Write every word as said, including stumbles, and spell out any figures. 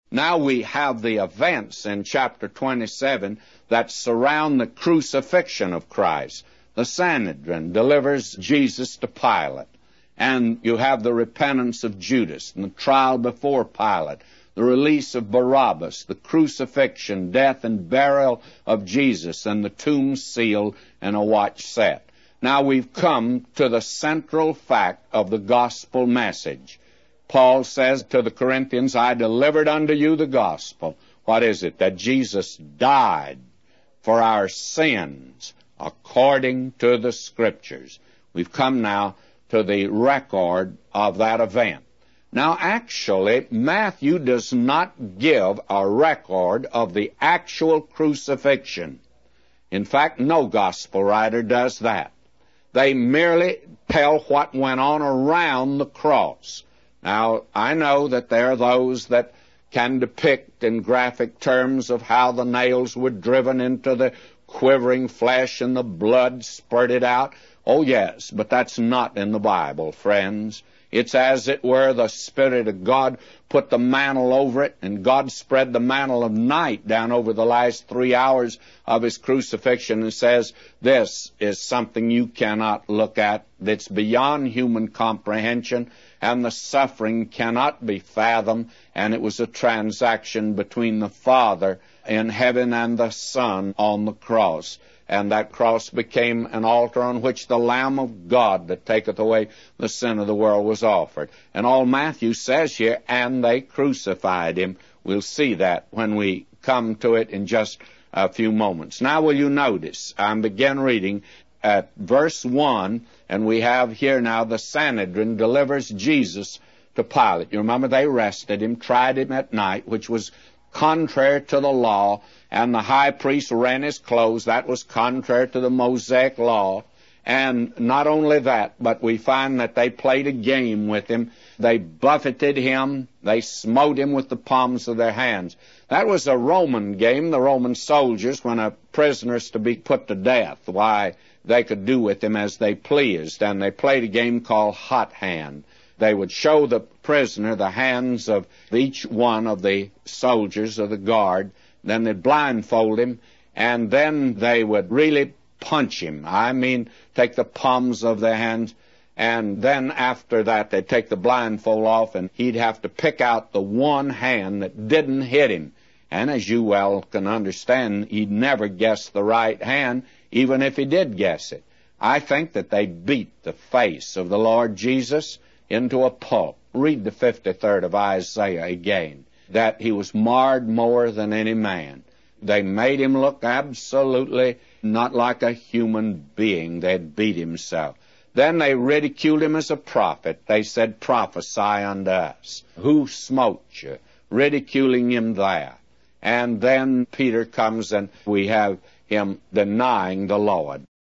Now we have the events in chapter twenty-seven that surround the crucifixion of Christ. The Sanhedrin delivers Jesus to Pilate, and you have the repentance of Judas and the trial before Pilate, the release of Barabbas, the crucifixion, death, and burial of Jesus, and the tomb sealed and a watch set. Now we've come to the central fact of the gospel message. Paul says to the Corinthians, I delivered unto you the gospel. What is it? That Jesus died for our sins according to the Scriptures. We've come now to the record of that event. Now, actually, Matthew does not give a record of the actual crucifixion. In fact, no gospel writer does that. They merely tell what went on around the cross. Now, I know that there are those that can depict in graphic terms of how the nails were driven into the quivering flesh and the blood spurted out. Oh, yes, but that's not in the Bible, friends. It's as it were the Spirit of God put the mantle over it, and God spread the mantle of night down over the last three hours of His crucifixion and says, this is something you cannot look at, that's beyond human comprehension, and the suffering cannot be fathomed, and it was a transaction between the Father in heaven and the Son on the cross. And that cross became an altar on which the Lamb of God that taketh away the sin of the world was offered. And all Matthew says here, and they crucified Him. We'll see that when we come to it in just a few moments. Now will you notice, I begin reading at verse one, and we have here now the Sanhedrin delivers Jesus to Pilate. You remember they arrested Him, tried Him at night, which was contrary to the law, and the high priest rent his clothes. That was contrary to the Mosaic law. And not only that, but we find that they played a game with Him. They buffeted Him. They smote Him with the palms of their hands. That was a Roman game. The Roman soldiers, when a prisoner is to be put to death, why, they could do with him as they pleased. And they played a game called hot hand. They would show the prisoner the hands of each one of the soldiers of the guard. Then they'd blindfold him, and then they would really punch him. I mean, take the palms of their hands, and then after that they'd take the blindfold off, and he'd have to pick out the one hand that didn't hit him. And as you well can understand, he'd never guess the right hand, even if he did guess it. I think that they beat the face of the Lord Jesus into a pulp. Read the fifty-third of Isaiah again, that He was marred more than any man. They made Him look absolutely not like a human being. They'd beat Him so. Then they ridiculed Him as a prophet. They said, prophesy unto us. Who smote you? Ridiculing Him there. And then Peter comes and we have him denying the Lord.